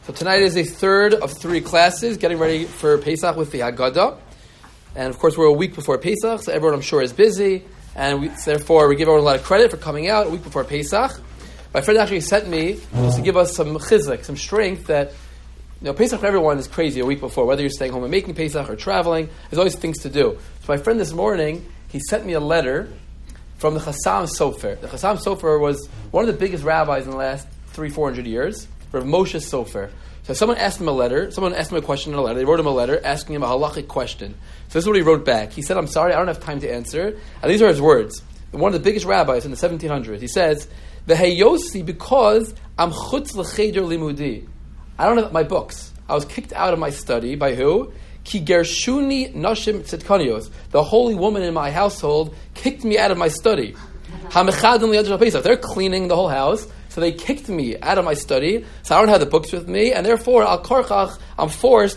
So tonight is a third of three classes, getting ready for Pesach with the Haggadah. And of course, we're a week before Pesach, so everyone I'm sure is busy. And therefore, we give everyone a lot of credit for coming out a week before Pesach. My friend actually sent me just to give us some chizuk, some strength that, Pesach for everyone is crazy a week before. Whether you're staying home and making Pesach or traveling, there's always things to do. So my friend this morning, he sent me a letter from the Chassam Sofer. The Chassam Sofer was one of the biggest rabbis in the last 300-400 years, Rav Moshe Sofer. So someone asked him a question in a letter. They wrote him a letter asking him a halachic question. So this is what he wrote back. He said, I'm sorry, I don't have time to answer. And these are his words. One of the biggest rabbis in the 1700s. He says, V'heyosi, because I'm chutz l'cheder limudi. I don't have my books. I was kicked out of my study. By who? Ki gershuni nashim tzedkanios. The holy woman in my household kicked me out of my study. They're cleaning the whole house. So they kicked me out of my study, so I don't have the books with me, and therefore, I'm forced,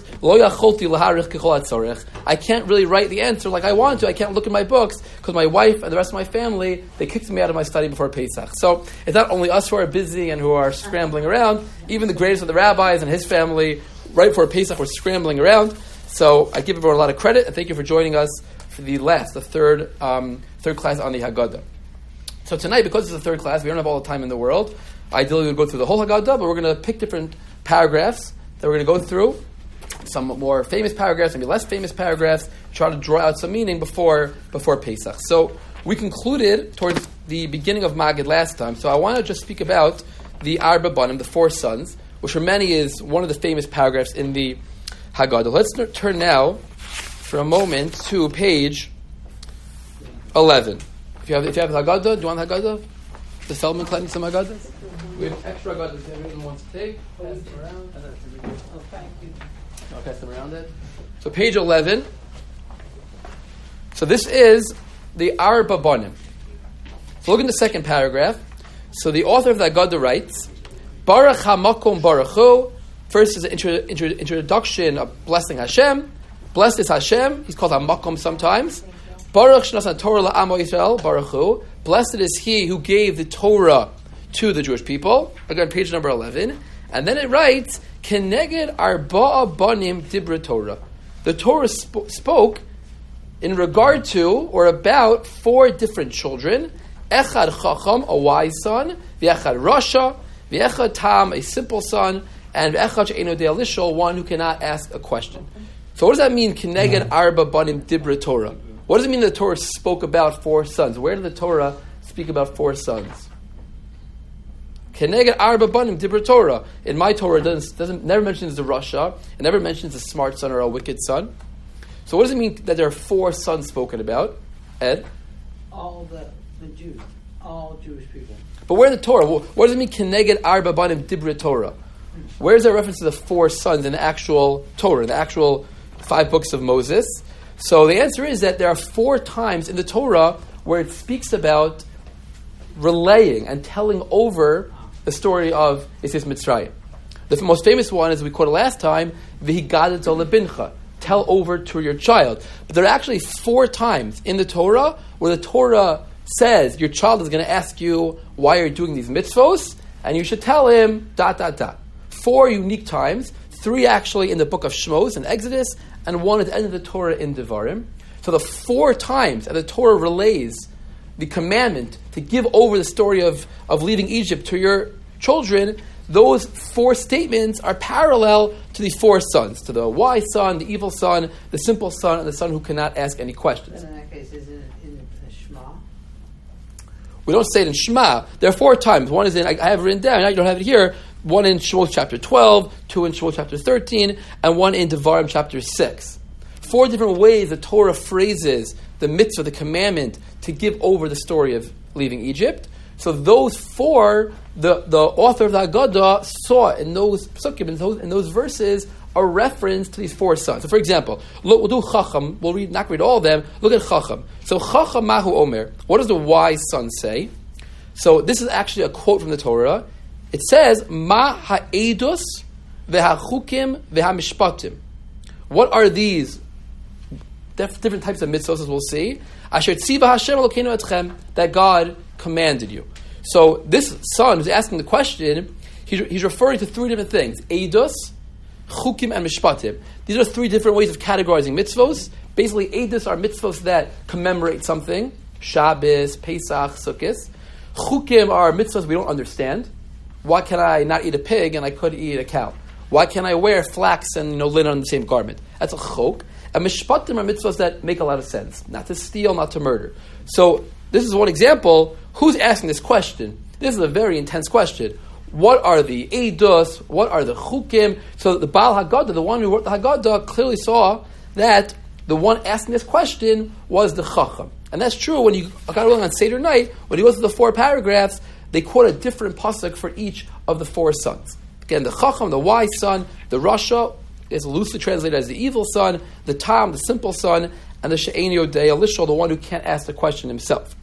I can't really write the answer like I want to. I can't look at my books, because my wife and the rest of my family, they kicked me out of my study before Pesach. So it's not only us who are busy and who are scrambling around, even the greatest of the rabbis and his family, right before Pesach, were scrambling around. So I give everyone a lot of credit, and thank you for joining us for the third class on the Haggadah. So tonight, because it's the third class, we don't have all the time in the world. Ideally, we'll go through the whole Haggadah, but we're going to pick different paragraphs that we're going to go through. Some more famous paragraphs, maybe less famous paragraphs, try to draw out some meaning before Pesach. So we concluded towards the beginning of Magid last time, so I want to just speak about the Arba Banim, the four sons, which for many is one of the famous paragraphs in the Haggadah. Let's turn now, for a moment, to page 11. If you have Haggadah, do you want Haggadah? The Selman collecting some Haggadah? We have extra Haggadahs if everyone wants to take. Pass them around. Oh, thank you. I'll pass them around it. So page 11. So this is the Arba Banim. So look in the second paragraph. So the author of the Haggadah writes, Baruch HaMakom Baruch Hu. First is an introduction of blessing Hashem. Blessed is Hashem. He's called HaMakom sometimes. Baruch Shnasan Torah la'amo Yisrael, Baruch Hu. Blessed is he who gave the Torah to the Jewish people. Again, page number 11. And then it writes, Keneged Arba'a Banim Dibra Torah. The Torah spoke in regard to or about four different children. Echad Chacham, a wise son. V'echad Rasha. V'echad Tam, a simple son. And V'echad She'eno De'al Lishol, one who cannot ask a question. So what does that mean, Keneged Arba Banim Dibra Torah? What does it mean that the Torah spoke about four sons? Where did the Torah speak about four sons? Keneged Arba Banim Dibra Torah. In my Torah, it never mentions the Rasha. It never mentions a smart son or a wicked son. So what does it mean that there are four sons spoken about? Ed? All the Jews. All Jewish people. But where in the Torah? What does it mean, Keneged Arba Banim Dibra Torah? Where is there reference to the four sons in the actual Torah, in the actual 5 books of Moses? So the answer is that there are 4 times in the Torah where it speaks about relaying and telling over the story of Yetzias Mitzrayim. The most famous one, as we quoted last time, V'higadeto lebincha, tell over to your child. But there are actually 4 times in the Torah where the Torah says your child is going to ask you why you're doing these mitzvos, and you should tell him ... 4 unique times, 3 actually in the book of Shmos and Exodus, and 1 at the end of the Torah in Devarim. So the 4 times that the Torah relays the commandment to give over the story of leaving Egypt to your children, those 4 statements are parallel to the 4 sons, to the wise son, the evil son, the simple son, and the son who cannot ask any questions. But in that case, is it in the Shema? We don't say it in Shema. There are 4 times. One is in, I have it written down, I don't have it here, 1 in Shmuel chapter 12, 2 in Shmuel chapter 13, and 1 in Devarim chapter 6. 4 different ways the Torah phrases the mitzvah, the commandment, to give over the story of leaving Egypt. So those 4, the author of the Haggadah saw in those psukim, in those verses, a reference to these 4 sons. So for example, look, we'll do Chacham, not read all of them, look at Chacham. So Chacham Mahu Omer, what does the wise son say? So this is actually a quote from the Torah. It says, Ma ha'edus v'ha'chukim v'ha'mishpatim. What are these different types of mitzvahs, as we'll see? Asher tziva Hashem Elokeinu etchem, that God commanded you. So this son who's asking the question, he's referring to three different things: Eidos, Chukim, and Mishpatim. These are three different ways of categorizing mitzvos. Basically, Eidos are mitzvos that commemorate something: Shabbos, Pesach, Sukkot. Chukim are mitzvos we don't understand. Why can I not eat a pig and I could eat a cow? Why can't I wear flax and linen on the same garment? That's a chok. And mishpatim are mitzvahs that make a lot of sense. Not to steal, not to murder. So this is one example. Who's asking this question? This is a very intense question. What are the eidos? What are the chukim? So the Baal Haggadah, the one who wrote the Haggadah, clearly saw that the one asking this question was the chacham. And that's true when you got along on Seder night, when you go through the 4 paragraphs, they quote a different pasuk for each of the 4 sons. Again, the chacham, the wise son, the rasha is loosely translated as the evil son, the tam, the simple son, and the she'eni yodei lishol, the one who can't ask the question himself.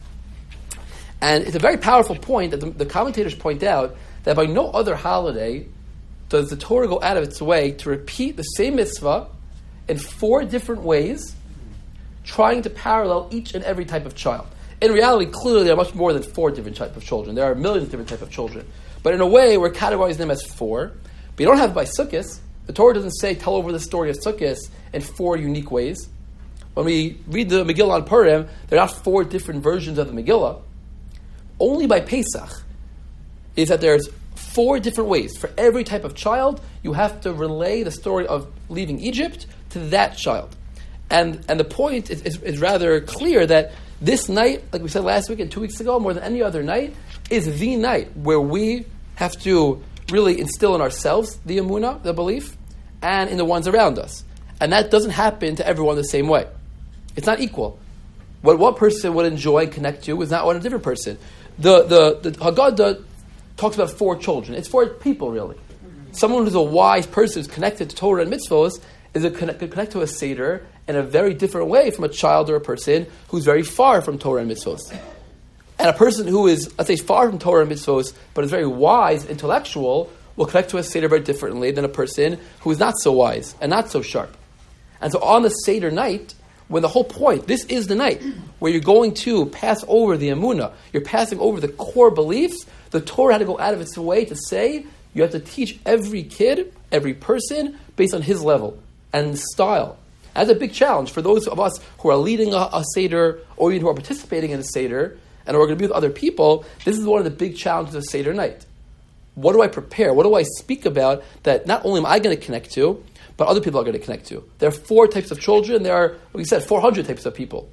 And it's a very powerful point that the commentators point out that by no other holiday does the Torah go out of its way to repeat the same mitzvah in 4 different ways, trying to parallel each and every type of child. In reality, clearly there are much more than 4 different types of children. There are millions of different types of children. But in a way, we're categorizing them as 4. But you don't have by Sukkot. The Torah doesn't say, tell over the story of Sukkot in 4 unique ways. When we read the Megillah on Purim, there are not 4 different versions of the Megillah. Only by Pesach is that there's 4 different ways. For every type of child, you have to relay the story of leaving Egypt to that child. And the point is rather clear that this night, like we said last week and 2 weeks ago, more than any other night, is the night where we have to really instill in ourselves the emunah, the belief, and in the ones around us. And that doesn't happen to everyone the same way. It's not equal. What one person would enjoy and connect to is not what a different person. The Haggadah talks about 4 children. It's 4 people, really. Someone who's a wise person who's connected to Torah and mitzvos is connect to a Seder in a very different way from a child or a person who's very far from Torah and mitzvos. And a person who is, let's say, far from Torah and mitzvos, but is very wise, intellectual, will connect to a Seder very differently than a person who is not so wise and not so sharp. And so on the Seder night, when the whole point, this is the night where you're going to pass over the emunah, you're passing over the core beliefs, the Torah had to go out of its way to say you have to teach every kid, every person, based on his level and style. That's a big challenge for those of us who are leading a Seder or even who are participating in a Seder and are going to be with other people. This is one of the big challenges of Seder night. What do I prepare? What do I speak about that not only am I going to connect to, but other people are going to connect to? There are 4 types of children. There are, like we said, 400 types of people.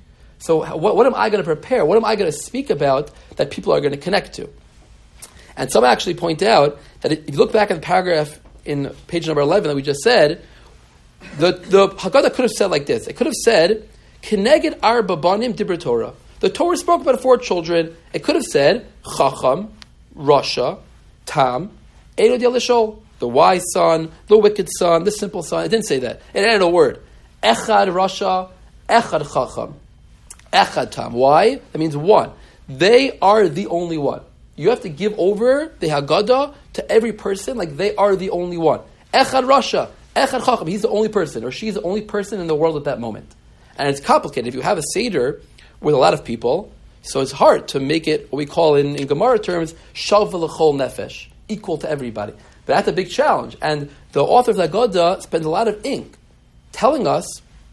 So what am I going to prepare? What am I going to speak about that people are going to connect to? And some actually point out that if you look back at the paragraph in page number 11 that we just said, the Haggadah could have said like this. It could have said, Keneged arba banim dibra Torah. The Torah spoke about 4 children. It could have said, Chacham, Rasha, Tam, Eino Dialishol, the wise son, the wicked son, the simple son. It didn't say that. It added a word. Echad Rasha, Echad Chacham, Echad Tam. Why? That means 1. They are the only one. You have to give over the Haggadah to every person like they are the only one. Echad Rasha, Echad Chacham. He's the only person, or she's the only person in the world at that moment. And it's complicated. If you have a Seder with a lot of people, so it's hard to make it what we call in Gemara terms, Shalva l'chol nefesh, equal to everybody. But that's a big challenge. And the author of the Haggadah spends a lot of ink telling us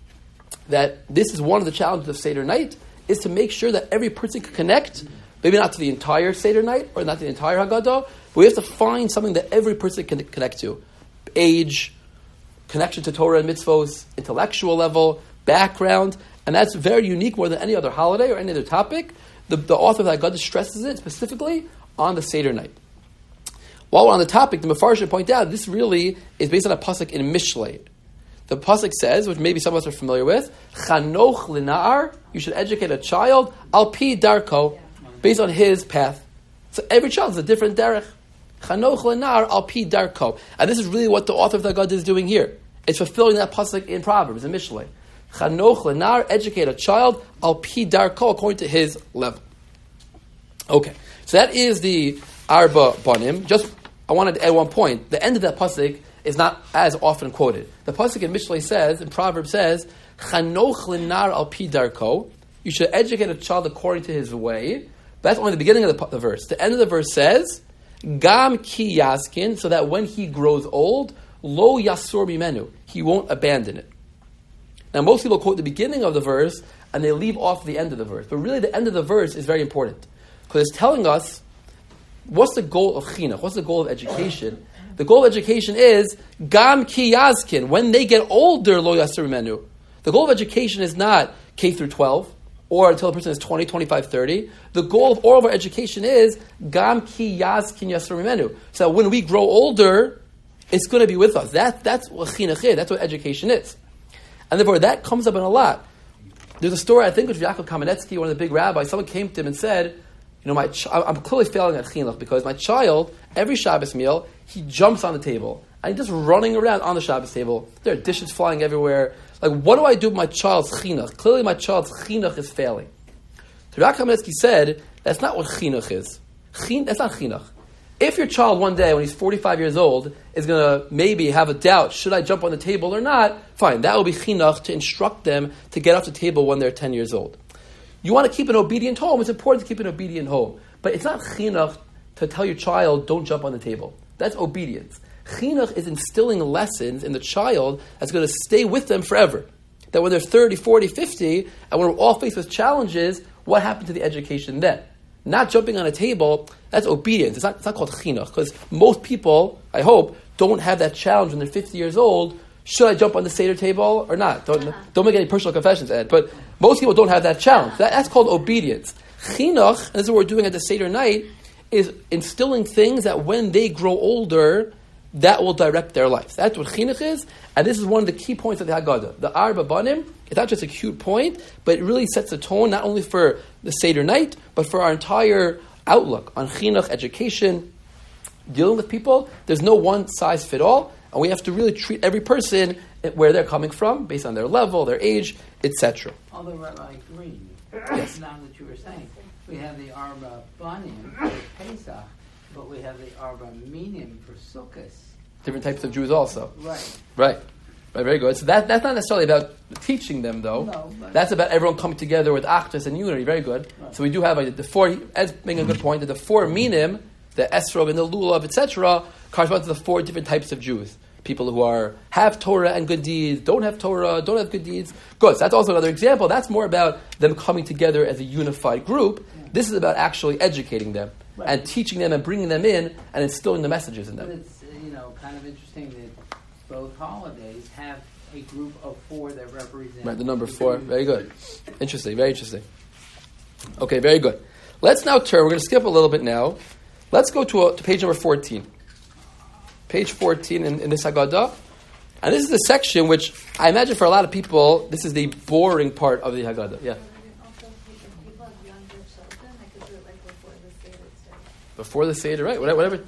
that this is one of the challenges of Seder night, is to make sure that every person can connect, maybe not to the entire Seder night, or not to the entire Haggadah, but we have to find something that every person can connect to. Age, connection to Torah and mitzvos, intellectual level, background, and that's very unique more than any other holiday or any other topic. The author of the Haggadah stresses it specifically on the Seder night. While we're on the topic, the Mefarshim point out this really is based on a pasuk in Mishlei. The pasuk says, which maybe some of us are familiar with, Chanoch l'na'ar, you should educate a child, al pi darko, based on his path. So every child is a different derech. Chanoch l'na'ar, al pi darko. And this is really what the author of the Haggadah is doing here. It's fulfilling that pasuk in Proverbs, in Mishlei. Chanoch l'na'ar, educate a child, al pi darko, according to his level. Okay, so that is the Arba Banim. Just, I wanted to add one point. The end of that pasuk is not as often quoted. The pasuk in Mishlei says, in Proverbs says, Chanoch l'nar al pi darko. You should educate a child according to his way. But that's only the beginning of the verse. The end of the verse says, Gam ki yaskin, so that when he grows old, lo yasur mimenu, he won't abandon it. Now, most people quote the beginning of the verse and they leave off the end of the verse. But really, the end of the verse is very important because it's telling us what's the goal of chinuch, what's the goal of education. The goal of education is gam ki yazkin. When they get older, lo yasur mimenu. The goal of education is not K through 12 or until a person is 20, 25, 30. The goal of all of our education is gam ki yazkin yasur mimenu. So when we grow older, it's going to be with us. That's what chinuch is. That's what education is. And therefore, that comes up in a lot. There's a story, I think, with Yaakov Kamenetsky, one of the big rabbis. Someone came to him and said, I'm clearly failing at chinuch because my child, every Shabbos meal, he jumps on the table. And he's just running around on the Shabbos table. There are dishes flying everywhere. Like, what do I do with my child's chinuch? Clearly, my child's chinuch is failing. So Yaakov Kamenetsky said, that's not what chinuch is. That's not chinuch. If your child one day, when he's 45 years old, is going to maybe have a doubt, should I jump on the table or not? Fine, that will be chinuch to instruct them to get off the table when they're 10 years old. You want to keep an obedient home, it's important to keep an obedient home. But it's not chinuch to tell your child, don't jump on the table. That's obedience. Chinuch is instilling lessons in the child that's going to stay with them forever. That when they're 30, 40, 50, and when we're all faced with challenges, what happened to the education then? Not jumping on a table, that's obedience. It's not called chinuch, because most people, I hope, don't have that challenge when they're 50 years old. Should I jump on the Seder table or not? Don't make any personal confessions, Ed. But most people don't have that challenge. That's called obedience. Chinuch, and this is what we're doing at the Seder night, is instilling things that when they grow older, that will direct their lives. That's what chinuch is, and this is one of the key points of the Haggadah. The Arba Banim, it's not just a cute point, but it really sets the tone not only for the Seder night, but for our entire outlook on chinuch, education, dealing with people. There's no one size fit all, and we have to really treat every person where they're coming from, based on their level, their age, etc. Although Rabbi Green, Yes. now that you were saying, we have the Arba Banim for Pesach, but we have the Arba Minim for Sukkot. Different types of Jews also. Right. Right, very good. So that's not necessarily about teaching them, though. No, but that's about everyone coming together with achdus and unity. Very good. Right. So we do have the four, as being a good point, that the four minim, the esrog and the lulav, etc., correspond to the four different types of Jews. People who have Torah and good deeds, don't have Torah, don't have good deeds. Good. So that's also another example. That's more about them coming together as a unified group. Yeah. This is about actually educating them and teaching them and bringing them in and instilling the messages in them. But it's kind of interesting that both holidays have a group of four that represent. Right, the number 4. Very good. Interesting, very interesting. Okay, very good. Let's now turn. We're going to skip a little bit now. Let's go to page number 14. Page 14 in this Haggadah. And this is the section which I imagine for a lot of people, this is the boring part of the Haggadah. Yeah. Before the Seder, right? Whatever.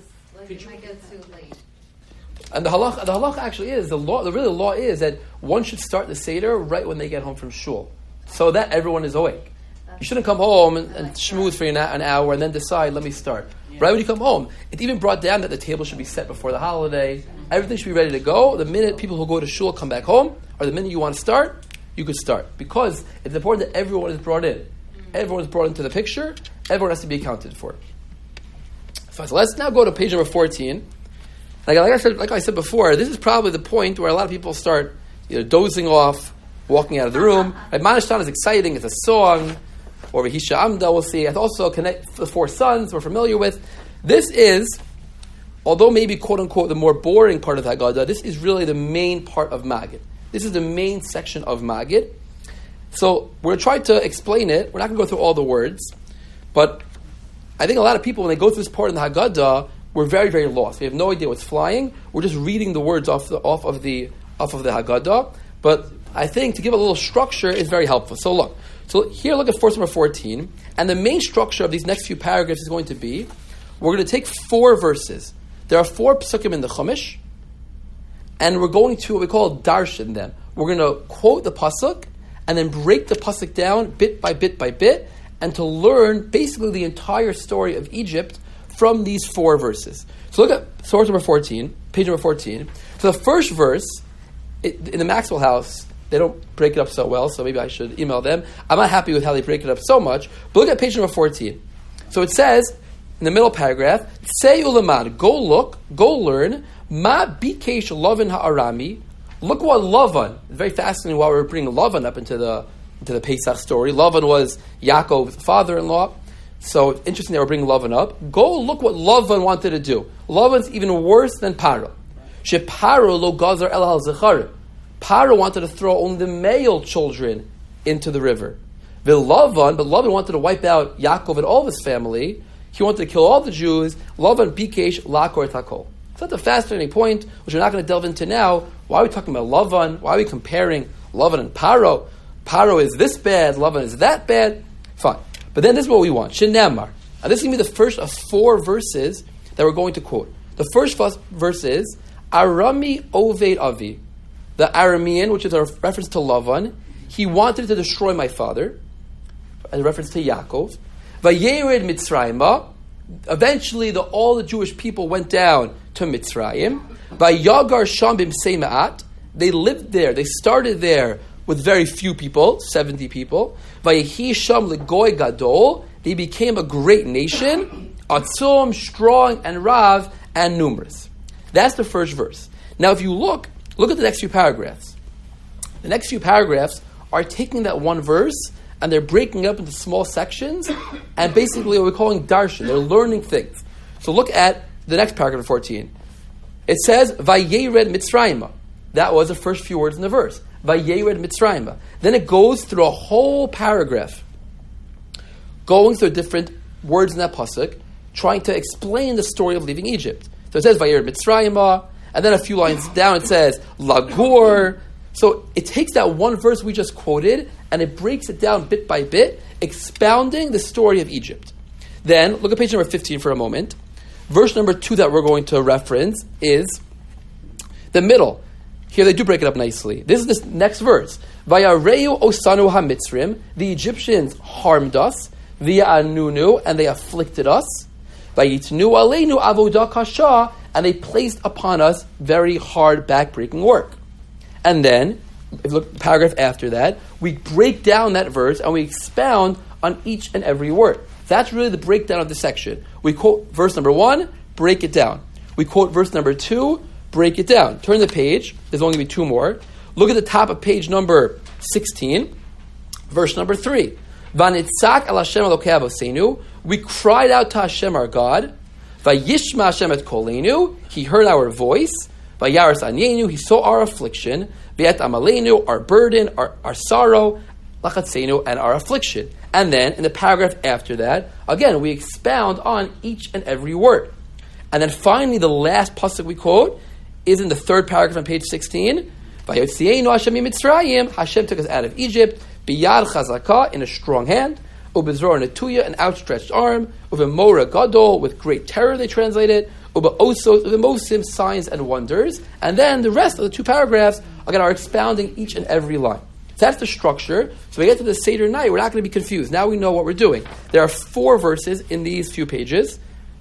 And the halach actually is the law. The law is that one should start the Seder right when they get home from shul, so that everyone is awake. You shouldn't come home and schmooze for an hour and then decide, let me start. Yeah. Right when you come home, it's even brought down that the table should be set before the holiday. Everything should be ready to go. The minute people who go to shul come back home, or the minute you want to start, you could start, because it's important that everyone is brought in. Everyone is brought into the picture. Everyone has to be accounted for. So let's now go to page number 14. Like I said before, this is probably the point where a lot of people start dozing off, walking out of the room. Right? Manashtan is exciting. It's a song. Or Vahisha Amda, we'll see. I also connect the 4 sons we're familiar with. This is, although maybe quote-unquote the more boring part of the Haggadah, this is really the main part of Maggid. This is the main section of Maggid. So we're going to try to explain it. We're not going to go through all the words. But I think a lot of people, when they go through this part in the Haggadah, we're very, very lost. We have no idea what's flying. We're just reading the words off of the Haggadah. But I think to give a little structure is very helpful. So look at verse number 14, and the main structure of these next few paragraphs is going to be, we're going to take 4 verses. There are 4 psukim in the Chumash, and we're going to what we call darshan them. We're going to quote the pasuk, and then break the pasuk down bit by bit by bit, and to learn basically the entire story of Egypt from these 4 verses. So look at source number 14, page number 14. So the first verse, in the Maxwell house, they don't break it up so well, so maybe I should email them. I'm not happy with how they break it up so much. But look at page number 14. So it says, in the middle paragraph, Tsei ulamad, go look, go learn, ma bikesh Lavan ha'arami. Look what Lavan, it's very fascinating why we're bringing Lavan up into the Pesach story. Lavan was Yaakov's father-in-law. So it's interesting that we're bringing Lavan up. Go look what Lavan wanted to do. Lavan's even worse than Paro. Sheparo lo gazar el al-zechar. Paro wanted to throw only the male children into the river. But Lavan wanted to wipe out Yaakov and all of his family. He wanted to kill all the Jews. Lavan bikesh lakor takol. So that's a fascinating point, which we're not going to delve into now. Why are we talking about Lavan? Why are we comparing Lavan and Paro? Paro is this bad, Lavan is that bad. Fine. But then this is what we want. Shenamar. Now this is going to be the first of 4 verses that we're going to quote. The first verse is, Arami Oved Avi. The Aramean, which is a reference to Lavan, he wanted to destroy my father, a reference to Yaakov. Vayered Mitzrayim. Eventually, all the Jewish people went down to Mitzrayim. Vayagar Sham Bimsei Ma'at. They lived there. They started there with very few people, 70 people. Vayehi Sham Legoy Gadol. They became a great nation. Atzum, strong, and Rav, and numerous. That's the first verse. Now, if you look at the next few paragraphs. The next few paragraphs are taking that one verse and they're breaking up into small sections and basically what we're calling darshan. They're learning things. So look at the next paragraph 14. It says, Vayered Mitzrayim. That was the first few words in the verse. Vayered Mitzrayim. Then it goes through a whole paragraph, going through different words in that pasuk, trying to explain the story of leaving Egypt. So it says, Vayered Mitzrayim, and then a few lines down it says, Lagur. So it takes that one verse we just quoted and it breaks it down bit by bit, expounding the story of Egypt. Then, look at page number 15 for a moment. Verse number 2 that we're going to reference is the middle. Here they do break it up nicely. This is this next verse. Vayareu osanu hamitzrim. The Egyptians harmed us. V'ya'anunu, and they afflicted us. Vayitnu aleinu avodah kasha, and they placed upon us very hard backbreaking work. And then, if you look at the paragraph after that, we break down that verse and we expound on each and every word. That's really the breakdown of the section. We quote verse number 1, break it down. We quote verse number 2, break it down. Turn the page. There's only going to be 2 more. Look at the top of page number 16, verse number 3. Vanitzak el Hashem Elokei Avosenu. We cried out to Hashem our God. Vayishma Hashem et kolenu. He heard our voice. Vayaras anyenu. He saw our affliction. V'et amalenu, our burden, our sorrow. Lachatzenu, and our affliction. And then, in the paragraph after that, again, we expound on each and every word. And then finally, the last pasuk we quote is in the 3rd paragraph on page 16. Vayotzienu Hashem miMitzrayim. Hashem took us out of Egypt. Biyad chazakah, in a strong hand. Ubezror netuya, an outstretched arm. Uvemora gadol, with great terror, they translate it. Ubeosos, uvemosim, signs and wonders. And then the rest of the 2 paragraphs, again, are expounding each and every line. So that's the structure. So we get to the Seder night, we're not going to be confused. Now we know what we're doing. There are 4 verses in these few pages.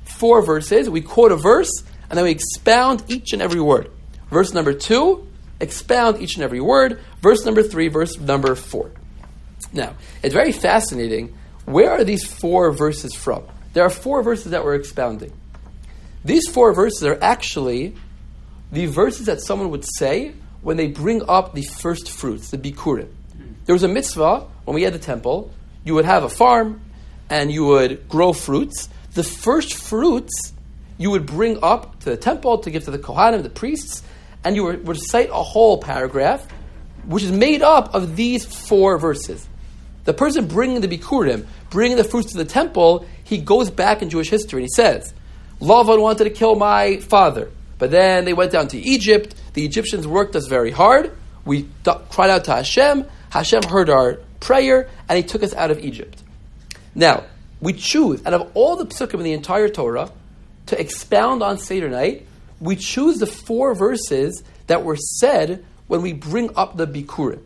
4 verses. We quote a verse, and then we expound each and every word. Verse number 2, expound each and every word. Verse number 3, verse number 4. Now, it's very fascinating. Where are these 4 verses from? There are 4 verses that we're expounding. These 4 verses are actually the verses that someone would say when they bring up the first fruits, the bikurim. There was a mitzvah, when we had the temple, you would have a farm, and you would grow fruits. The first fruits you would bring up to the temple to give to the Kohanim, the priests, and you would recite a whole paragraph, which is made up of these 4 verses. The person bringing the bikurim, bringing the fruits to the temple, he goes back in Jewish history and he says, Lavan wanted to kill my father, but then they went down to Egypt. The Egyptians worked us very hard. We cried out to Hashem. Hashem heard our prayer, and He took us out of Egypt. Now, we choose, out of all the psukim in the entire Torah, to expound on Seder night, we choose the 4 verses that were said when we bring up the Bikurim.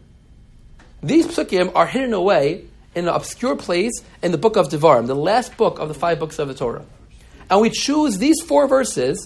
These psukim are hidden away in an obscure place in the book of Devarim, the last book of the 5 books of the Torah. And we choose these 4 verses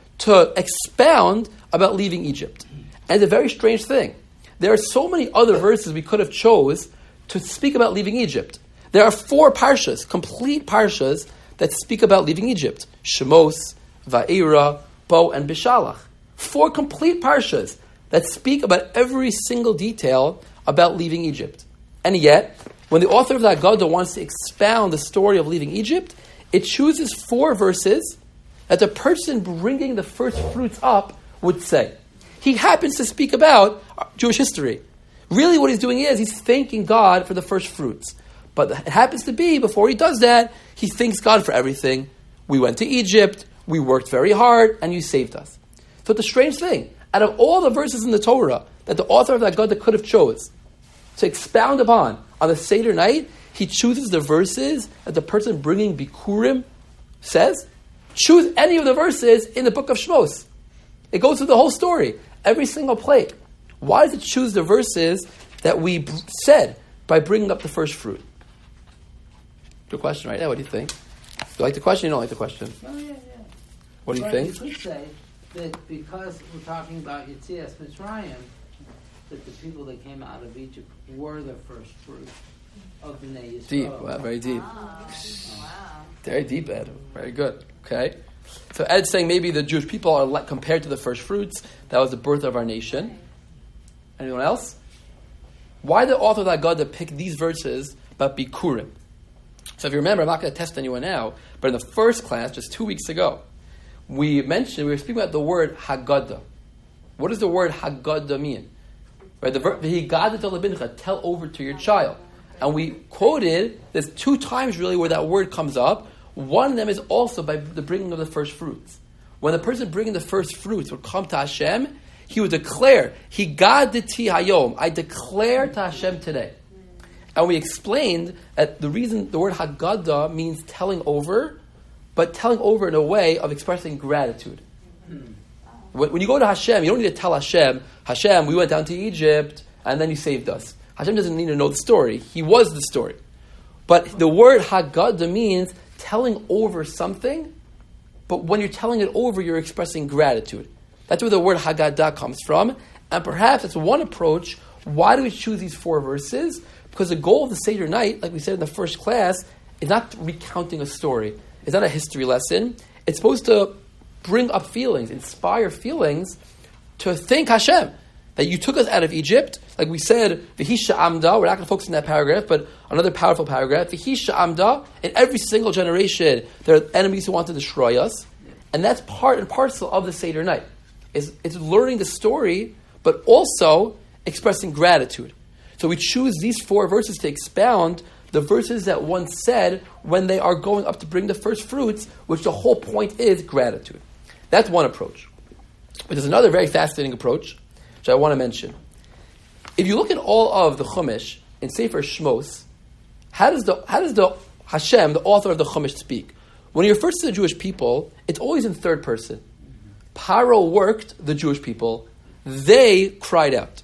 to expound about leaving Egypt. And it's a very strange thing. There are so many other verses we could have chose to speak about leaving Egypt. There are 4 parshas, complete parshas, that speak about leaving Egypt. Shemos, Va'era, Bo, and Bishalach. 4 complete parshas that speak about every single detail about leaving Egypt. And yet, when the author of the Haggadah wants to expound the story of leaving Egypt, it chooses 4 verses that the person bringing the first fruits up would say. He happens to speak about Jewish history. Really what he's doing is he's thanking God for the first fruits. But it happens to be, before he does that, he thanks God for everything. We went to Egypt, we worked very hard, and you saved us. So it's a strange thing. Out of all the verses in the Torah that the author of the Haggadah could have chose to expound upon on the Seder night, he chooses the verses that the person bringing Bikurim says. Choose any of the verses in the book of Shmos. It goes through the whole story, every single plague. Why does it choose the verses that we said by bringing up the first fruit? Good question, right? Yeah, what do you think? Do you like the question or you don't like the question? Oh, yeah. What do you But think? you could say that because we're talking about Yetzias Mitzrayim, that the people that came out of Egypt were the first fruit of Bnei Yisrael. Deep, wow, very deep. Wow. Very deep, Ed. Very good. Okay. So Ed's saying maybe the Jewish people are compared to the first fruits. That was the birth of our nation. Anyone else? Why did the author of the Haggadah pick these verses about Bikurim? So if you remember, I'm not going to test anyone now, but in the first class, just 2 weeks ago, we were speaking about the word Haggadah. What does the word Haggadah mean? Right, the verb, tell over to your child. And we quoted, there's 2 times really where that word comes up. One of them is also by the bringing of the first fruits. When the person bringing the first fruits would come to Hashem, he would declare, Higaditi hayom, I declare to Hashem today. And we explained that the reason the word Haggadah means telling over, but telling over in a way of expressing gratitude. When you go to Hashem, you don't need to tell Hashem, Hashem, we went down to Egypt, and then you saved us. Hashem doesn't need to know the story. He was the story. But the word Haggadah means telling over something, but when you're telling it over, you're expressing gratitude. That's where the word Haggadah comes from. And perhaps that's one approach. Why do we choose these 4 verses? Because the goal of the Seder night, like we said in the first class, is not recounting a story. It's not a history lesson. It's supposed to bring up feelings, inspire feelings, to thank Hashem that you took us out of Egypt. Like we said, V'hisha Amda, we're not going to focus on that paragraph, but another powerful paragraph, V'hisha Amda, in every single generation, there are enemies who want to destroy us. And that's part and parcel of the Seder night. It's learning the story, but also expressing gratitude. So we choose these 4 verses to expound the verses that one said when they are going up to bring the first fruits, which the whole point is gratitude. That's one approach. But there's another very fascinating approach, which I want to mention. If you look at all of the Chumash in Sefer Shmos, how does the Hashem, the author of the Chumash, speak? When he refers to the Jewish people, it's always in third person. Paro worked the Jewish people. They cried out.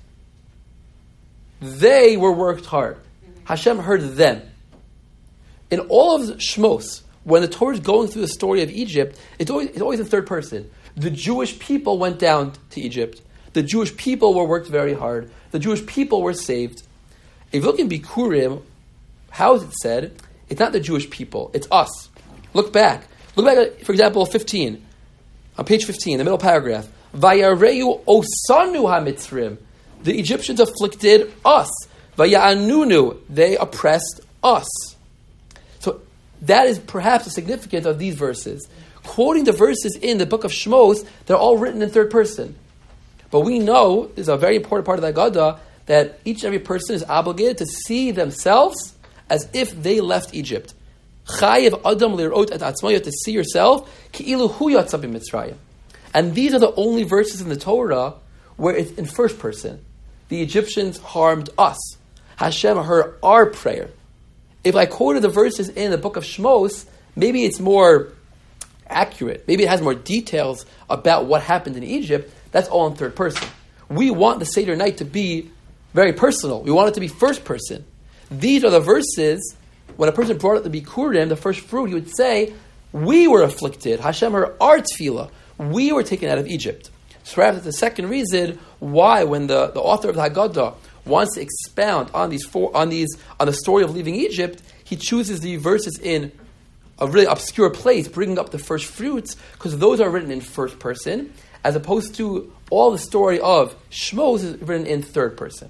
They were worked hard. Hashem heard them. In all of Shmos, when the Torah is going through the story of Egypt, it's always in third person. The Jewish people went down to Egypt. The Jewish people were worked very hard. The Jewish people were saved. If you look in Bikurim, how is it said? It's not the Jewish people. It's us. Look back. Look back at, for example, 15. On page 15, the middle paragraph. Vayareu osanu hamitzrim. The Egyptians afflicted us. Vaya'anunu. They oppressed us. So that is perhaps the significance of these verses. Quoting the verses in the book of Shmos, they're all written in third person. But we know, this is a very important part of the Haggadah, that each and every person is obligated to see themselves as if they left Egypt. Chayev adam lirot et atzmo, you have to see yourself, ki'ilu hu yatsa b'Mitzrayim. And these are the only verses in the Torah where it's in first person. The Egyptians harmed us. Hashem heard our prayer. If I quoted the verses in the book of Shmos, maybe it's more accurate. Maybe it has more details about what happened in Egypt. That's all in third person. We want the Seder night to be very personal. We want it to be first person. These are the verses, when a person brought up the Bikurim, the first fruit, he would say, we were afflicted. Hashem heard our tefillah. We were taken out of Egypt. So perhaps that's the second reason why, when the author of the Haggadah wants to expound on the story of leaving Egypt, he chooses the verses in a really obscure place, bringing up the first fruits, because those are written in first person, as opposed to all the story of Shmos is written in third person.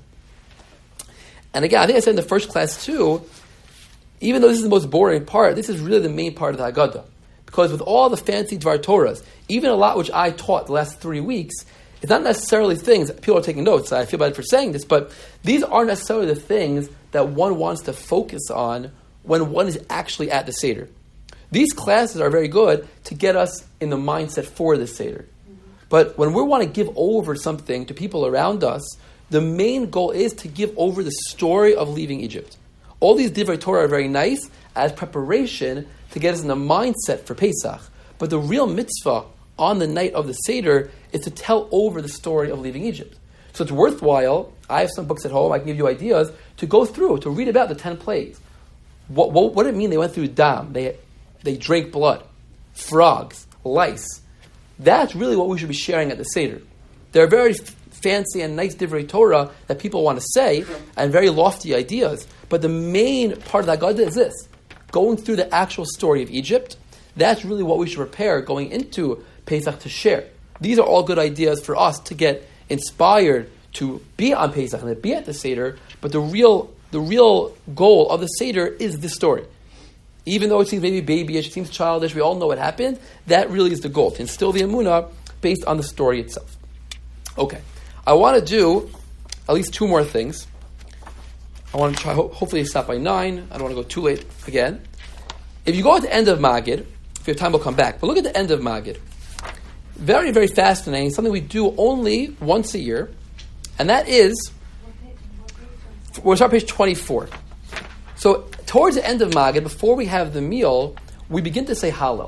And again, I think I said in the first class too, even though this is the most boring part, this is really the main part of the Haggadah. Because with all the fancy Dvar Torahs, even a lot which I taught the last 3 weeks, it's not necessarily things, people are taking notes, I feel bad for saying this, but these aren't necessarily the things that one wants to focus on when one is actually at the Seder. These classes are very good to get us in the mindset for the Seder. But when we want to give over something to people around us, the main goal is to give over the story of leaving Egypt. All these Divrei Torah are very nice as preparation to get us in the mindset for Pesach. But the real mitzvah on the night of the Seder is to tell over the story of leaving Egypt. So it's worthwhile, I have some books at home, I can give you ideas, to go through, to read about the 10 plagues. What did it mean they went through dam? They drank blood, frogs, lice. That's really what we should be sharing at the Seder. There are very fancy and nice Divrei Torah that people want to say, and very lofty ideas. But the main part of the Haggadah is this: going through the actual story of Egypt. That's really what we should prepare going into Pesach to share. These are all good ideas for us to get inspired to be on Pesach and to be at the Seder. But the real goal of the Seder is this story. Even though it seems maybe babyish, it seems childish, we all know what happened, that really is the goal, to instill the emunah based on the story itself. Okay, I want to do at least 2 more things. I want to try, hopefully stop by 9. I don't want to go too late again. If you go at the end of Magid, if you have time we'll come back, but look at the end of Magid. Very, very fascinating, something we do only once a year, and that is, we'll start page 24. So, towards the end of Magid, before we have the meal, we begin to say Hallel.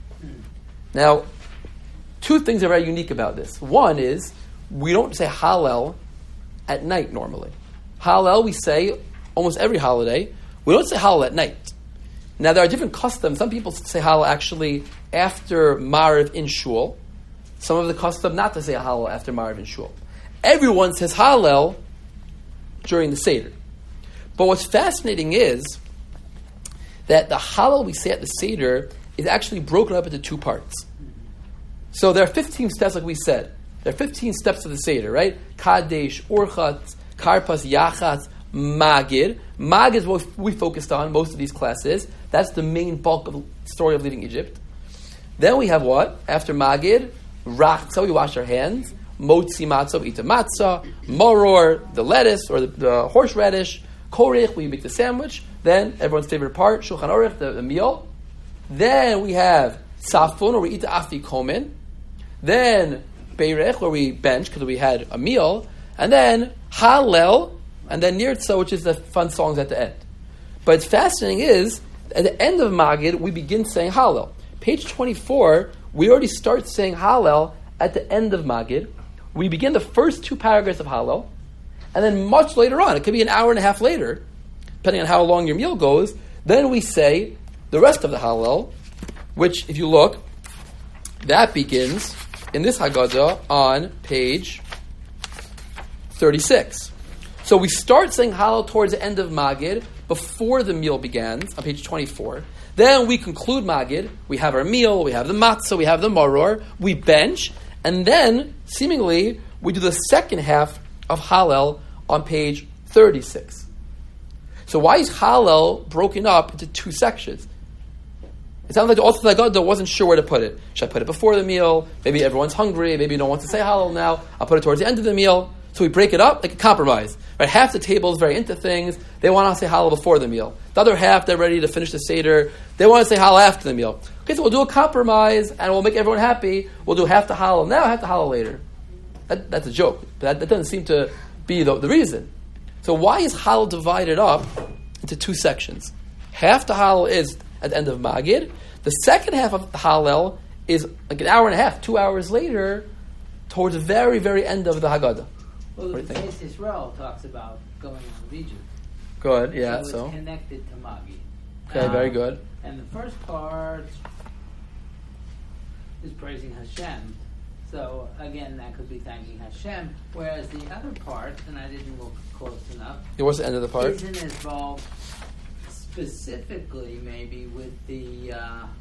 Now, 2 things are very unique about this. One is, we don't say Hallel at night normally. Hallel, we say almost every holiday. We don't say Hallel at night. Now, there are different customs. Some people say Hallel actually after Ma'ariv in Shul. Some of the custom not to say Hallel after Ma'ariv in Shul. Everyone says Hallel during the Seder. But what's fascinating is that the Hallel we say at the Seder is actually broken up into 2 parts. So there are 15 steps, like we said. There are 15 steps of the Seder, right? Kadesh, Orchat, Karpas, Yachatz, Magid. Magid is what we focused on most of these classes. That's the main bulk of the story of leaving Egypt. Then we have what? After Magid, Rachza, we wash our hands. Motzi matzah, we eat the matzah. Moror, the lettuce or the horseradish. Korich, we make the sandwich. Then, everyone's favorite part, Shulchan Aruch, the meal. Then we have Tzafun, where we eat the afikomen. Then Beirech, where we bench, because we had a meal. And then Hallel, and then Nirtza, which is the fun songs at the end. But it's fascinating is, at the end of Magid, we begin saying Hallel. Page 24, we already start saying Hallel at the end of Magid. We begin the first 2 paragraphs of Hallel. And then much later on, it could be an hour and a half later, depending on how long your meal goes, then we say the rest of the Hallel, which, if you look, that begins in this Haggadah on page 36. So we start saying Hallel towards the end of Magid, before the meal begins, on page 24. Then we conclude Magid, we have our meal, we have the matzah, we have the maror, we bench, and then, seemingly, we do the second half of Hallel on page 36. So why is Hallel broken up into 2 sections? It sounds like the author of the Haggadah wasn't sure where to put it. Should I put it before the meal? Maybe everyone's hungry. Maybe you don't want to say Hallel now. I'll put it towards the end of the meal. So we break it up like a compromise. Right? Half the table is very into things. They want to say Hallel before the meal. The other half, they're ready to finish the Seder. They want to say Hallel after the meal. Okay, so we'll do a compromise and we'll make everyone happy. We'll do half the Hallel now, half the Hallel later. That's a joke. But that doesn't seem to be the reason. So why is Hallel divided up into 2 sections? Half the Hallel is at the end of Magid. The second half of the Hallel is like an hour and a half, 2 hours later, towards the very, very end of the Haggadah. Well, the Beis Israel talks about going out of Egypt. Good, yeah. So it's connected to Magid. Okay, very good. And the first part is praising Hashem. So again, that could be thanking Hashem. Whereas the other part, and I didn't look close enough. What's the end of the part? Isn't involved specifically maybe with the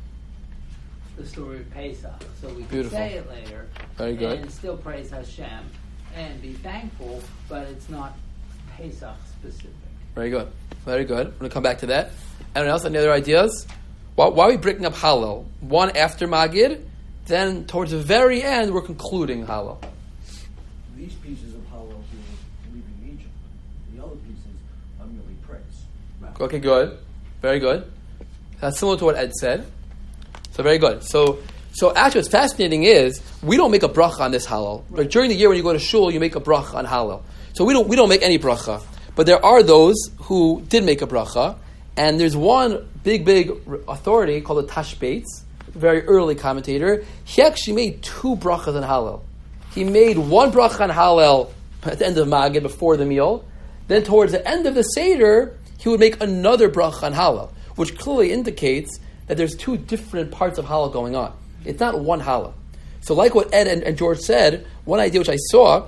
story of Pesach. So we can Beautiful. say it later. Very good. And still praise Hashem and be thankful, but it's not Pesach specific. Very good. Very good. I'm going to come back to that. Anyone else? Any other ideas? Why are we breaking up Hallel? One after Magid, then towards the very end, we're concluding Hallel. These pieces of Hallel deal with leaving Egypt. The other pieces are merely praise. Right. Okay, good. Very good. That's similar to what Ed said. So very good. So actually what's fascinating is we don't make a bracha on this Hallel. Right. But during the year when you go to shul, you make a bracha on Hallel. So we don't make any bracha. But there are those who did make a bracha, and there's one big authority called the Tashbates, a very early commentator. He actually made 2 brachas on Hallel. He made one bracha on Hallel at the end of Magid before the meal. Then towards the end of the Seder, he would make another bracha on Hallel, which clearly indicates that there's 2 different parts of Hallel going on. It's not one Hallel. So like what Ed and George said, one idea which I saw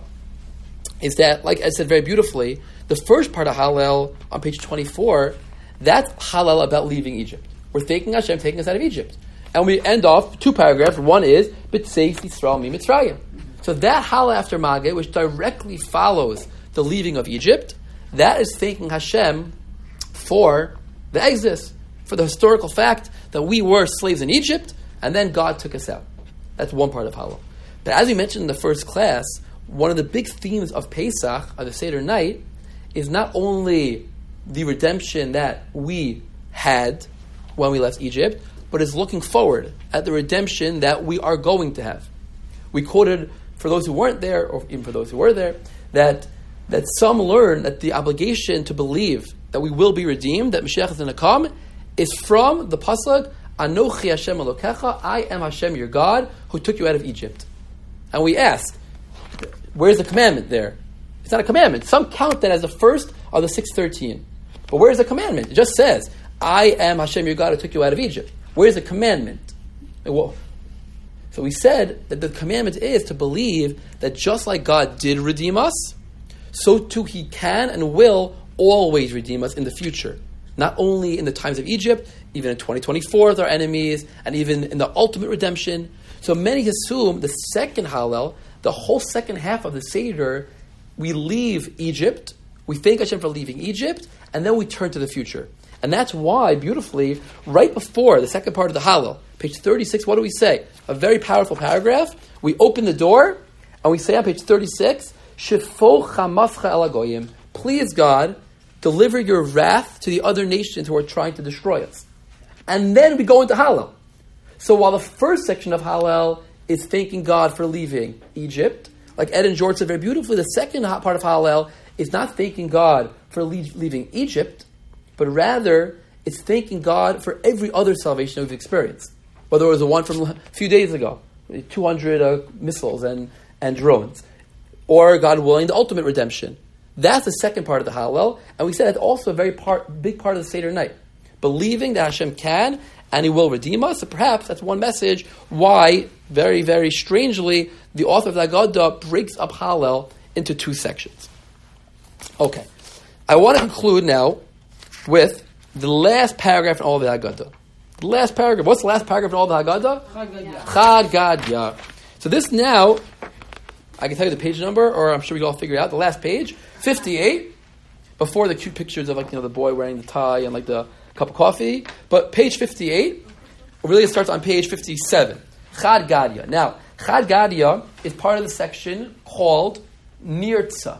is that, like Ed said very beautifully, the first part of Hallel on page 24, that's Hallel about leaving Egypt. We're thanking Hashem taking us out of Egypt. And we end off 2 paragraphs. One is, B'tseis Yisrael mi Mitzrayim. So that Hallel after Mageh, which directly follows the leaving of Egypt, that is thanking Hashem for the exodus, for the historical fact that we were slaves in Egypt, and then God took us out. That's one part of Hallel. But as we mentioned in the first class, one of the big themes of Pesach, of the Seder night, is not only the redemption that we had when we left Egypt, but is looking forward at the redemption that we are going to have. We quoted, for those who weren't there, or even for those who were there, that some learn that the obligation to believe that we will be redeemed, that Mashiach is going to come, is from the pasuk, Anochi Hashem Elokecha, I am Hashem your God, who took you out of Egypt. And we ask, where's the commandment there? It's not a commandment. Some count that as the first of the 613. But where's the commandment? It just says, I am Hashem your God who took you out of Egypt. Where's the commandment? So we said that the commandment is to believe that just like God did redeem us, so too He can and will always redeem us in the future. Not only in the times of Egypt, even in 2024 with our enemies, and even in the ultimate redemption. So many assume the second Hallel, the whole second half of the Seder, we leave Egypt, we thank Hashem for leaving Egypt, and then we turn to the future. And that's why, beautifully, right before the second part of the Hallel, page 36, what do we say? A very powerful paragraph. We open the door, and we say on page 36, Shefo chamascha el hagoyim, please God, deliver your wrath to the other nations who are trying to destroy us. And then we go into Hallel. So while the first section of Hallel is thanking God for leaving Egypt, like Ed and George said very beautifully, the second part of Hallel is not thanking God for leaving Egypt, but rather it's thanking God for every other salvation that we've experienced. Whether it was the one from a few days ago, 200 missiles and drones, or, God willing, the ultimate redemption. That's the second part of the Hallel, and we said that's also a big part of the Seder night. Believing that Hashem can and He will redeem us. So perhaps that's one message why, very, very strangely, the author of the Haggadah breaks up Hallel into 2 sections. Okay. I want to conclude now with the last paragraph in all of the Haggadah. The last paragraph. What's the last paragraph in all of the Haggadah? Chagadah. So this now, I can tell you the page number, or I'm sure we can all figure it out. The last page, 58, before the cute pictures of the boy wearing the tie and the cup of coffee. But page 58, really it starts on page 57. Chad Gadya. Now, Chad Gadya is part of the section called Nirtza.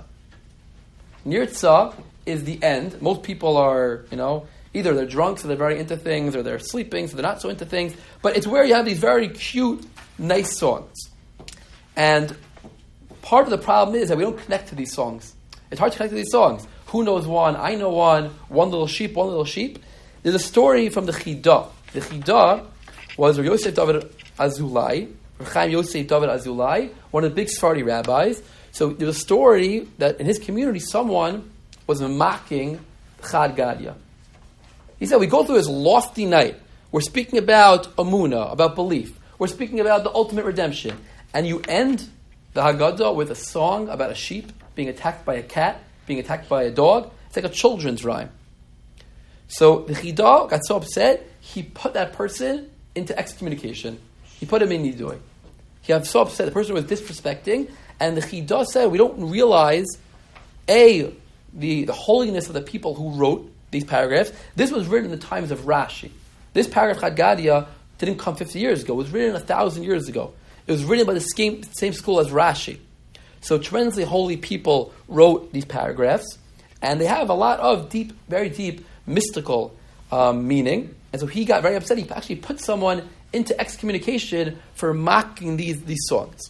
Nirtza is the end. Most people are, either they're drunk, so they're very into things, or they're sleeping, so they're not so into things. But it's where you have these very cute, nice songs. And part of the problem is that we don't connect to these songs. It's hard to connect to these songs. Who knows one? I know one little sheep, one little sheep. There's a story from the Chidah. The Chidah was Rav Yosef David Azulai, Rav Chaim Yosef David Azulai, one of the big Sephardi rabbis. So there's a story that in his community, someone was mocking Chad Gadya. He said, we go through this lofty night. We're speaking about Amunah, about belief. We're speaking about the ultimate redemption. And you end the Haggadah with a song about a sheep being attacked by a cat, being attacked by a dog. It's like a children's rhyme. So the Chida got so upset, he put that person into excommunication. He put him in Nidui. He got so upset, the person was disrespecting, and the Chida said, we don't realize, the holiness of the people who wrote these paragraphs. This was written in the times of Rashi. This paragraph, Chad Gadya, didn't come 50 years ago. It was written 1,000 years ago. It was written by the same school as Rashi. So tremendously holy people wrote these paragraphs, and they have a lot of deep, very deep, mystical meaning. And so he got very upset. He actually put someone into excommunication for mocking these songs.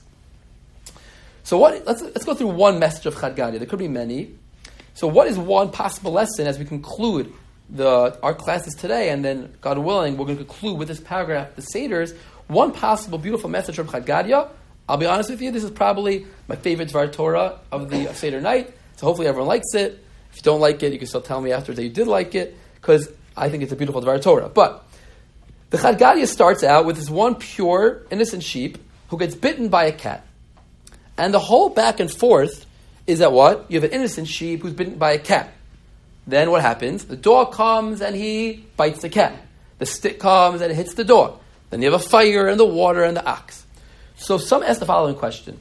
So let's go through one message of Chad Gadya. There could be many. So what is one possible lesson as we conclude our classes today, and then, God willing, we're going to conclude with this paragraph, the Seders. One possible beautiful message from Chad Gadya. I'll be honest with you, this is probably my favorite Dvar Torah of the Seder night, so hopefully everyone likes it. If you don't like it, you can still tell me afterwards that you did like it, because I think it's a beautiful Dvar Torah. But the Chad Gadya starts out with this one pure, innocent sheep who gets bitten by a cat. And the whole back and forth is that what? You have an innocent sheep who's bitten by a cat. Then what happens? The dog comes and he bites the cat. The stick comes and it hits the dog. Then you have a fire and the water and the ox. So some ask the following question.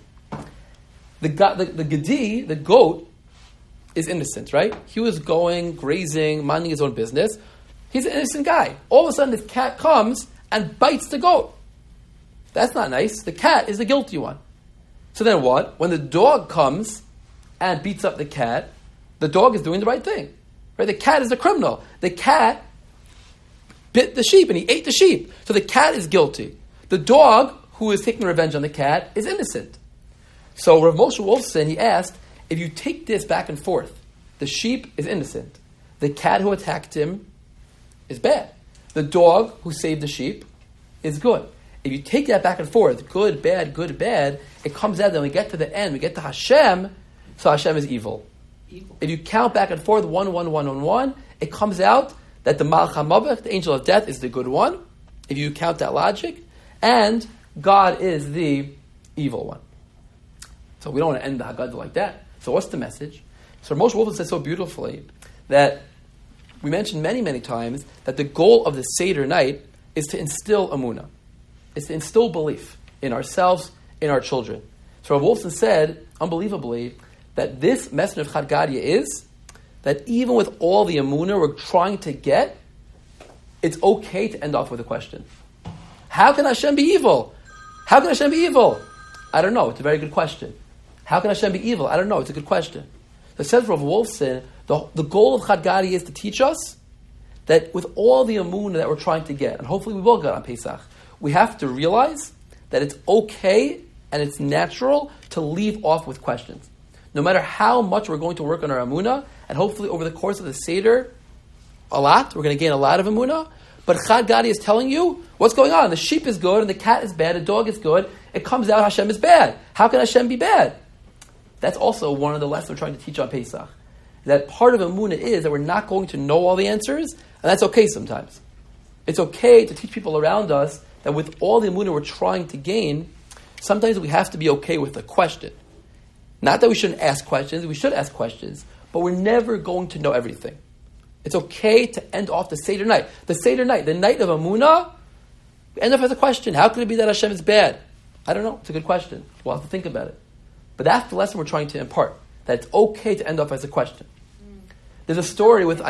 The Gedi, the goat, is innocent, right? He was going, grazing, minding his own business. He's an innocent guy. All of a sudden this cat comes and bites the goat. That's not nice. The cat is the guilty one. So then what? When the dog comes and beats up the cat, the dog is doing the right thing. Right? The cat is the criminal. The cat bit the sheep and he ate the sheep. So the cat is guilty. The dog, who is taking revenge on the cat, is innocent. So Rav Moshe Wolfson, he asked, if you take this back and forth, the sheep is innocent. The cat who attacked him is bad. The dog who saved the sheep is good. If you take that back and forth, good, bad, it comes out, then we get to the end, we get to Hashem, so Hashem is evil. If you count back and forth, 1, 1, 1, 1, 1, it comes out that the Malach HaMavach, the angel of death, is the good one, if you count that logic, and God is the evil one. So we don't want to end the Haggadah like that. So what's the message? So Moshe Wolfson said so beautifully that we mentioned many, many times that the goal of the Seder night is to instill Amunah. It's to instill belief in ourselves, in our children. So Rav Wolfson said, unbelievably, that this message of Chad Gadya is that even with all the Amunah we're trying to get, it's okay to end off with a question. How can Hashem be evil? How can Hashem be evil? I don't know. It's a very good question. How can Hashem be evil? I don't know. It's a good question. So it says Rav Wolfson, the goal of Chad Gadya is to teach us that with all the Amunah that we're trying to get, and hopefully we will get on Pesach, we have to realize that it's okay and it's natural to leave off with questions. No matter how much we're going to work on our Amunah, and hopefully over the course of the Seder, we're going to gain a lot of Amunah, but Chad Gadya is telling you what's going on. The sheep is good and the cat is bad, the dog is good. It comes out Hashem is bad. How can Hashem be bad? That's also one of the lessons we're trying to teach on Pesach. That part of Amunah is that we're not going to know all the answers, and that's okay sometimes. It's okay to teach people around us that with all the Amunah we're trying to gain, sometimes we have to be okay with the question. Not that we shouldn't ask questions, we should ask questions, but we're never going to know everything. It's okay to end off the Seder night. The Seder night, the night of Amunah, we end up with a question. How could it be that Hashem is bad? I don't know. It's a good question. We'll have to think about it. But that's the lesson we're trying to impart, that it's okay to end off as a question. There's a story with...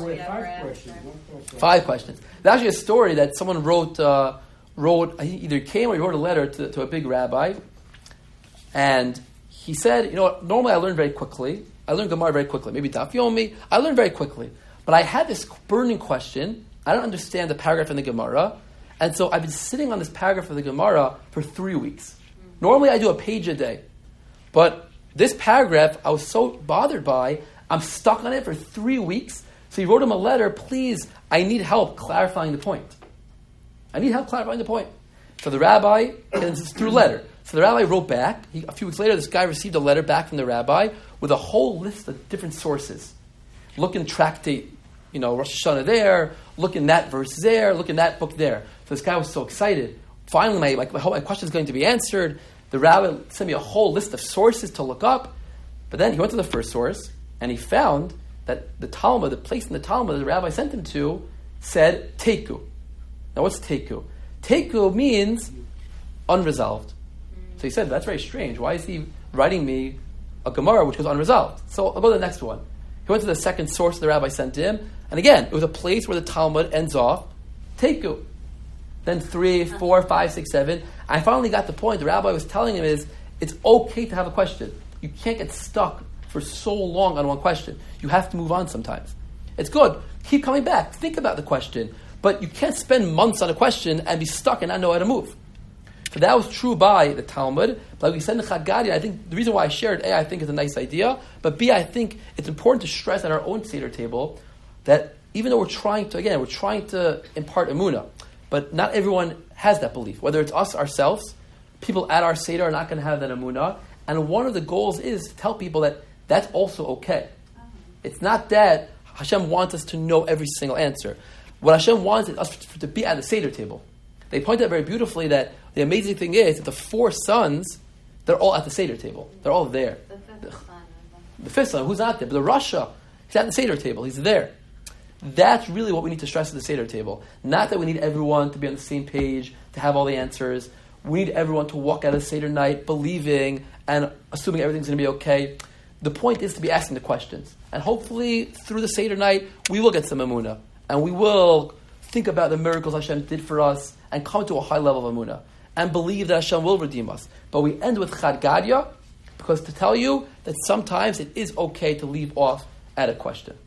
Five questions. There's actually a story that someone wrote, he either came or he wrote a letter to a big rabbi, and he said, normally I learn very quickly. I learn Gemara very quickly. Maybe Daf Yomi. I learn very quickly. But I had this burning question. I don't understand the paragraph in the Gemara. And so I've been sitting on this paragraph of the Gemara for 3 weeks. Normally I do a page a day. But this paragraph I was so bothered by, I'm stuck on it for 3 weeks. So he wrote him a letter, please, I need help clarifying the point. I need help clarifying the point. So the rabbi, and it's through letter. So the rabbi wrote back. A few weeks later, this guy received a letter back from the rabbi with a whole list of different sources. Look in tractate, Rosh Hashanah there. Look in that verse there. Look in that book there. So this guy was so excited. Finally, my question is going to be answered. The rabbi sent me a whole list of sources to look up. But then he went to the first source, and he found that the Talmud, the place in the Talmud that the rabbi sent him to, said Teku. Now what's Teku? Teku means unresolved. So he said, that's very strange. Why is he writing me a Gemara which was unresolved? So I'll go to the next one. He went to the second source the rabbi sent him, and again, it was a place where the Talmud ends off Teku. Then 3, 4, 5, 6, 7. I finally got the point. The rabbi was telling him is, it's okay to have a question. You can't get stuck for so long on one question. You have to move on sometimes. It's good. Keep coming back. Think about the question. But you can't spend months on a question and be stuck and not know how to move. So that was true by the Talmud. But like we said in the Chad Gadya, I think the reason why I shared A, I think is a nice idea, but B, I think it's important to stress at our own Seder table that even though we're trying to impart Emunah, but not everyone has that belief. Whether it's us ourselves, people at our Seder are not going to have that Emunah. And one of the goals is to tell people that that's also okay. It's not that Hashem wants us to know every single answer. What Hashem wants is us to be at the Seder table. They point out very beautifully that the amazing thing is that the 4 sons, they're all at the Seder table. They're all there. The fifth son, who's not there? But the Rasha, he's at the Seder table. He's there. That's really what we need to stress at the Seder table. Not that we need everyone to be on the same page, to have all the answers. We need everyone to walk out of Seder night believing and assuming everything's going to be okay. The point is to be asking the questions. And hopefully, through the Seder night, we will get some Emunah. And we will think about the miracles Hashem did for us and come to a high level of Emunah. And believe that Hashem will redeem us. But we end with Chad Gadya, because to tell you that sometimes it is okay to leave off at a question.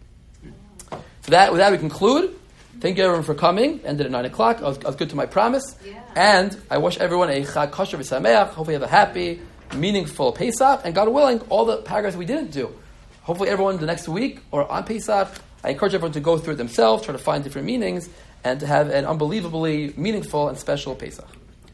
So with that we conclude. Thank you everyone for coming. Ended at 9 o'clock. I was good to my promise. Yeah. And I wish everyone a Chag Kosher v'Sameach. Hopefully you have a happy, meaningful Pesach. And God willing, all the paragraphs we didn't do. Hopefully everyone the next week or on Pesach, I encourage everyone to go through it themselves, try to find different meanings, and to have an unbelievably meaningful and special Pesach.